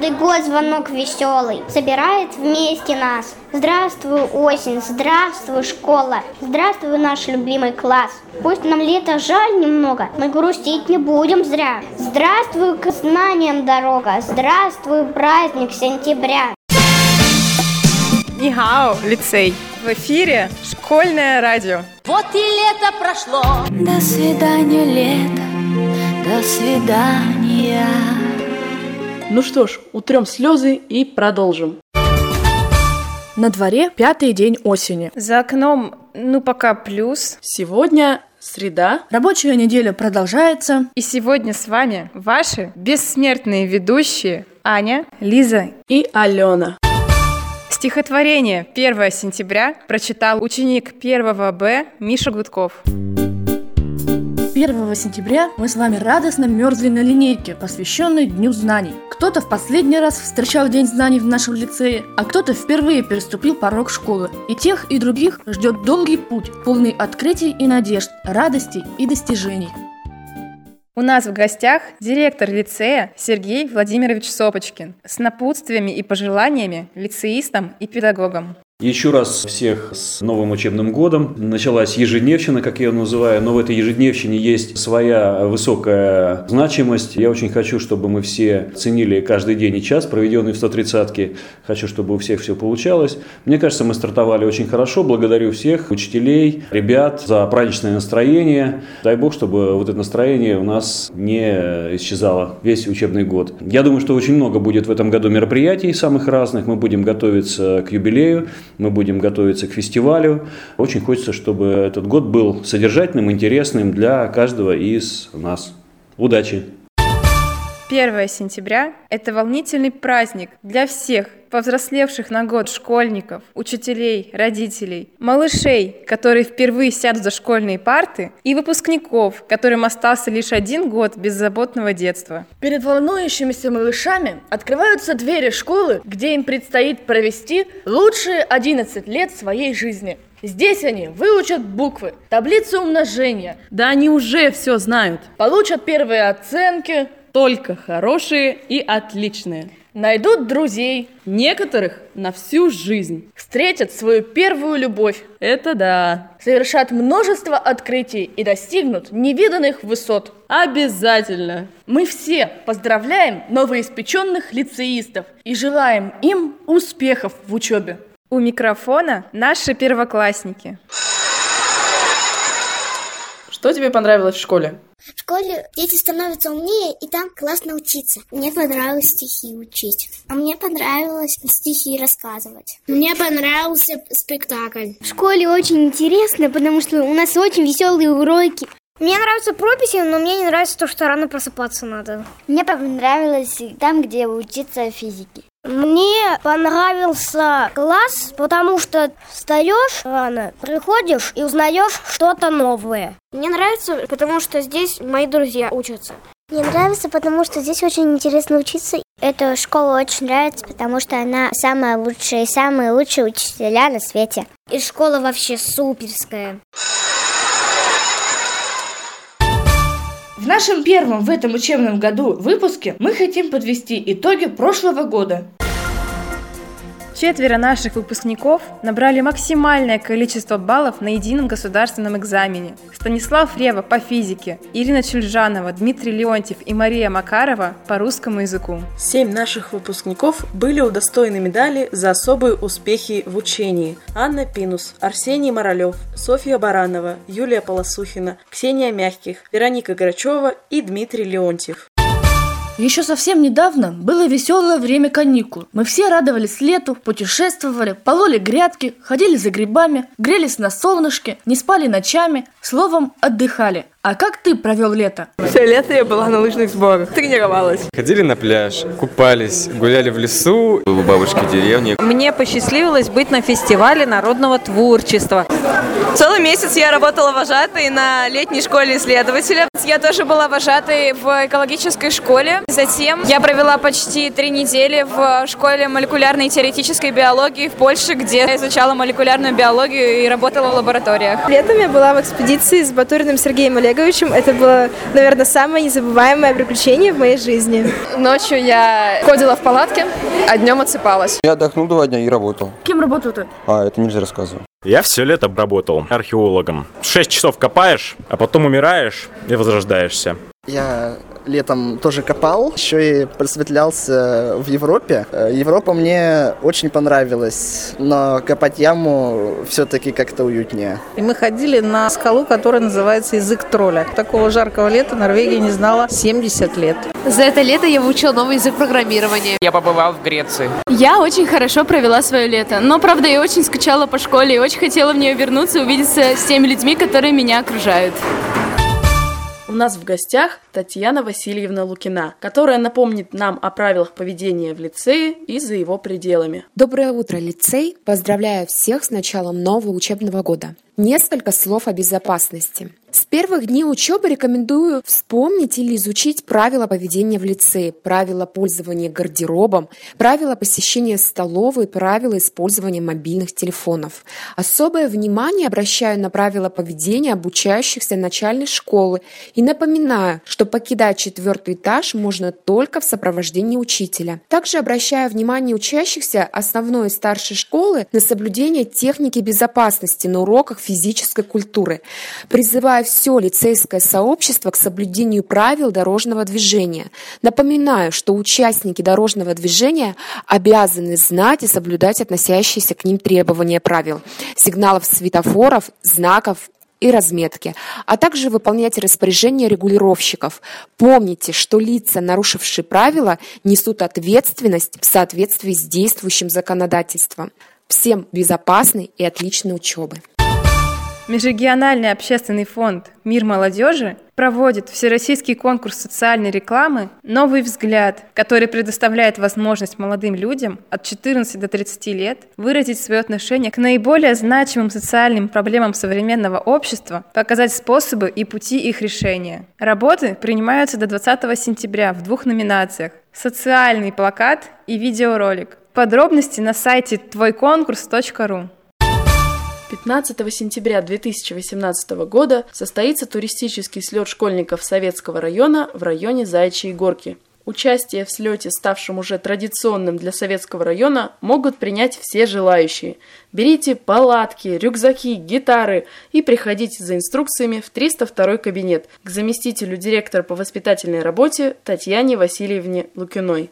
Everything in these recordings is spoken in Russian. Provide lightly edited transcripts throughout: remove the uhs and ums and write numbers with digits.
Каждый год звонок веселый собирает вместе нас. Здравствуй, осень, здравствуй, школа, здравствуй, наш любимый класс. Пусть нам лето жаль немного, мы грустить не будем зря. Здравствуй, к знаниям дорога, здравствуй, праздник сентября. Нихао, лицей. В эфире школьное радио. Вот и лето прошло. До свидания, лето, до свидания. Ну что ж, утрем слезы и продолжим. На дворе 5-й день осени. За окном, пока плюс. Сегодня среда. Рабочая неделя продолжается. И сегодня с вами ваши бессмертные ведущие Аня, Лиза и Алена. Стихотворение 1 сентября прочитал ученик 1 Б Миша Гудков. 1 сентября мы с вами радостно мерзли на линейке, посвященной Дню знаний. Кто-то в последний раз встречал День знаний в нашем лицее, а кто-то впервые переступил порог школы. И тех, и других ждет долгий путь, полный открытий и надежд, радостей и достижений. У нас в гостях директор лицея Сергей Владимирович Сопочкин с напутствиями и пожеланиями лицеистам и педагогам. Еще раз всех с новым учебным годом. Началась ежедневщина, как я ее называю, но в этой ежедневщине есть своя высокая значимость. Я очень хочу, чтобы мы все ценили каждый день и час, проведенный в 130-ке. Хочу, чтобы у всех все получалось. Мне кажется, мы стартовали очень хорошо. Благодарю всех учителей, ребят за праздничное настроение. Дай Бог, чтобы вот это настроение у нас не исчезало весь учебный год. Я думаю, что очень много будет в этом году мероприятий самых разных. Мы будем готовиться к юбилею. Мы будем готовиться к фестивалю. Очень хочется, чтобы этот год был содержательным, интересным для каждого из нас. Удачи! 1 сентября – это волнительный праздник для всех повзрослевших на год школьников, учителей, родителей, малышей, которые впервые сядут за школьные парты, и выпускников, которым остался лишь 1 год беззаботного детства. Перед волнующимися малышами открываются двери школы, где им предстоит провести лучшие 11 лет своей жизни. Здесь они выучат буквы, таблицы умножения. Да они уже все знают. Получат первые оценки. Только хорошие и отличные. Найдут друзей. Некоторых на всю жизнь. Встретят свою первую любовь. Это да. Совершат множество открытий и достигнут невиданных высот. Обязательно. Мы все поздравляем новоиспеченных лицеистов и желаем им успехов в учебе. У микрофона наши первоклассники. Что тебе понравилось в школе? В школе дети становятся умнее, и там классно учиться. Мне понравилось стихи учить. А мне понравилось стихи рассказывать. Мне понравился спектакль. В школе очень интересно, потому что у нас очень веселые уроки. Мне нравятся прописи, но мне не нравится то, что рано просыпаться надо. Мне понравилось там, где учиться физике. Мне понравился класс, потому что встаешь рано, приходишь и узнаешь что-то новое. Мне нравится, потому что здесь мои друзья учатся. Мне нравится, потому что здесь очень интересно учиться. Эта школа очень нравится, потому что она самая лучшая и самые лучшие учителя на свете. И школа вообще суперская. В нашем первом в этом учебном году выпуске мы хотим подвести итоги прошлого года. 4 наших выпускников набрали максимальное количество баллов на едином государственном экзамене. Станислав Рева по физике, Ирина Чульжанова, Дмитрий Леонтьев и Мария Макарова по русскому языку. 7 наших выпускников были удостоены медали за особые успехи в учении. Анна Пинус, Арсений Моралев, Софья Баранова, Юлия Полосухина, Ксения Мягких, Вероника Грачева и Дмитрий Леонтьев. Еще совсем недавно было веселое время каникул. Мы все радовались лету, путешествовали, пололи грядки, ходили за грибами, грелись на солнышке, не спали ночами, словом, отдыхали. А как ты провел лето? Все лето я была на лыжных сборах, тренировалась. Ходили на пляж, купались, гуляли в лесу, у бабушки в деревне. Мне посчастливилось быть на фестивале народного творчества. Целый месяц я работала вожатой на летней школе исследователя. Я тоже была вожатой в экологической школе. Затем я провела почти 3 недели в школе молекулярной и теоретической биологии в Польше, где я изучала молекулярную биологию и работала в лабораториях. Летом я была в экспедиции с Батуриным Сергеем Олеговичем Олеговичем. Это было, наверное, самое незабываемое приключение в моей жизни. Ночью я ходила в палатке, а днем отсыпалась. Я отдохнул 2 дня и работал. Кем работал ты? Это нельзя рассказывать. Я все лето работал археологом. 6 часов копаешь, а потом умираешь и возрождаешься. Я летом тоже копал, еще и просветлялся в Европе. Европа мне очень понравилась, но копать яму все-таки как-то уютнее. И мы ходили на скалу, которая называется Язык тролля. Такого жаркого лета Норвегия не знала 70 лет. За это лето я выучила новый язык программирования. Я побывал в Греции. Я очень хорошо провела свое лето, но, правда, я очень скучала по школе и очень хотела в нее вернуться и увидеться с теми людьми, которые меня окружают. У нас в гостях Татьяна Васильевна Лукина, которая напомнит нам о правилах поведения в лицее и за его пределами. Доброе утро, лицей! Поздравляю всех с началом нового учебного года. Несколько слов о безопасности. С первых дней учебы рекомендую вспомнить или изучить правила поведения в лицее, правила пользования гардеробом, правила посещения столовой, правила использования мобильных телефонов. Особое внимание обращаю на правила поведения обучающихся начальной школы и напоминаю, что покидать 4-й этаж можно только в сопровождении учителя. Также обращаю внимание учащихся основной и старшей школы на соблюдение техники безопасности на уроках физической культуры. Призываю все лицейское сообщество к соблюдению правил дорожного движения. Напоминаю, что участники дорожного движения обязаны знать и соблюдать относящиеся к ним требования правил, сигналов светофоров, знаков и разметки, а также выполнять распоряжения регулировщиков. Помните, что лица, нарушившие правила, несут ответственность в соответствии с действующим законодательством. Всем безопасной и отличной учебы! Межрегиональный общественный фонд «Мир молодежи» проводит всероссийский конкурс социальной рекламы «Новый взгляд», который предоставляет возможность молодым людям от 14 до 30 лет выразить свое отношение к наиболее значимым социальным проблемам современного общества, показать способы и пути их решения. Работы принимаются до 20 сентября в 2 номинациях – социальный плакат и видеоролик. Подробности на сайте твойконкурс.ру. 15 сентября 2018 года состоится туристический слет школьников Советского района в районе Заячьей Горки. Участие в слете, ставшем уже традиционным для Советского района, могут принять все желающие. Берите палатки, рюкзаки, гитары и приходите за инструкциями в 302 кабинет к заместителю директора по воспитательной работе Татьяне Васильевне Лукиной.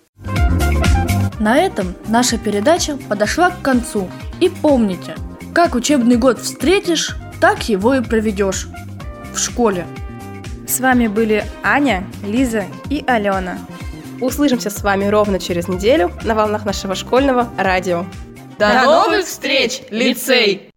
На этом наша передача подошла к концу. И помните, как учебный год встретишь, так его и проведешь в школе. С вами были Аня, Лиза и Алена. Услышимся с вами ровно через неделю на волнах нашего школьного радио. До новых встреч, лицей!